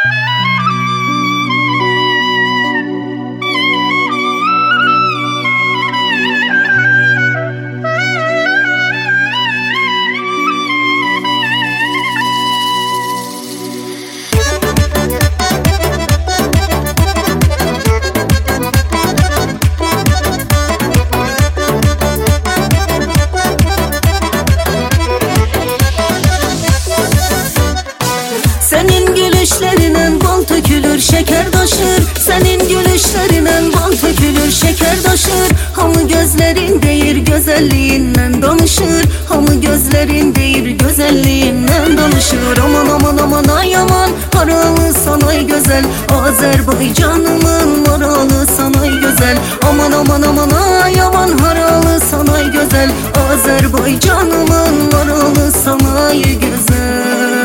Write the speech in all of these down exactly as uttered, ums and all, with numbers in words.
Senin gülüşlerinden bal tökülür, şeker taşır. Senin gülüşlerinden bal tökülür, şeker taşır. Hamı gözlerin deyir, güzelliğinden danışır. Hamı gözlerin deyir, güzelliğinden danışır. Aman aman aman ay aman, haralı sanay güzel. Azerbaycanımın maralı sanay güzel. Aman aman aman ay aman, haralı sanay güzel. Azerbaycanımın maralı sanay güzel.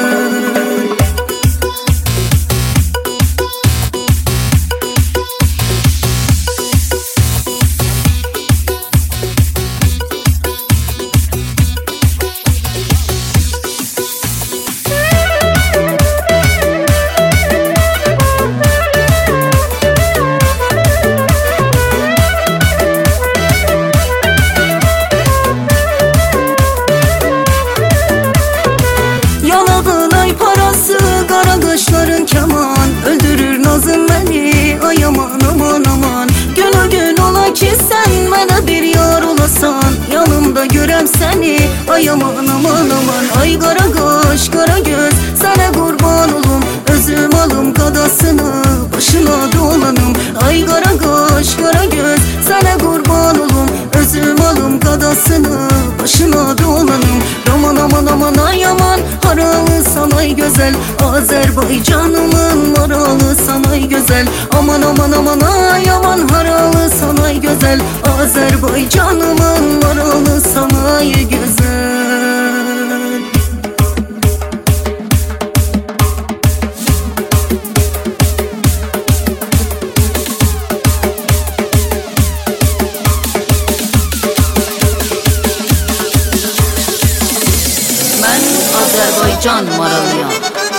Kaşların keman öldürür nazın beni. Ay aman aman aman, gün o gün ola ki sen bana bir yar olasan, yanımda görem seni. Ay aman aman aman, ay kara kaş kara göz, sana kurban olum. Özüm alım kadasını başına dolanım. Ay kara kaş kara göz, sana kurban olum. Özüm alım kadasını başına dolanım. Aman aman aman ay aman, haralı sanay güzel. Azerbaycanımın maralı sanay güzel. Aman aman aman ay aman, haralı sanay güzel. Azerbaycanımın maralı sanay güzel. Ben Azerbaycan maralıyam.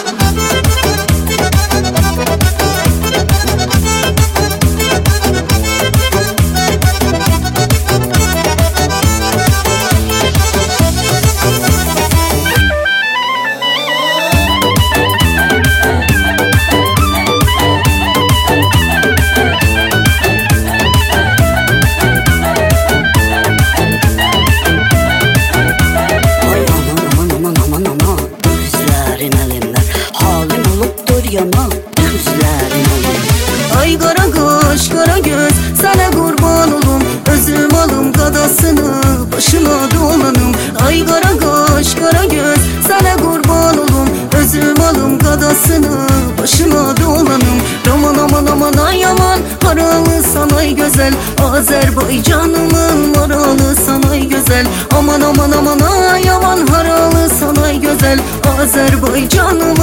Ay kara kaş kara göz, sana kurban olum. Özüm alım kadasını başına dolanım. Ay kara kaş kara göz, sana kurban olum. Özüm alım kadasını başına dolanım. Aman aman aman ay aman, haralı sanay güzel. Azerbaycanımın maralı sanay güzel. Aman aman aman ay aman, haralı sanay güzel. Azerbaycanım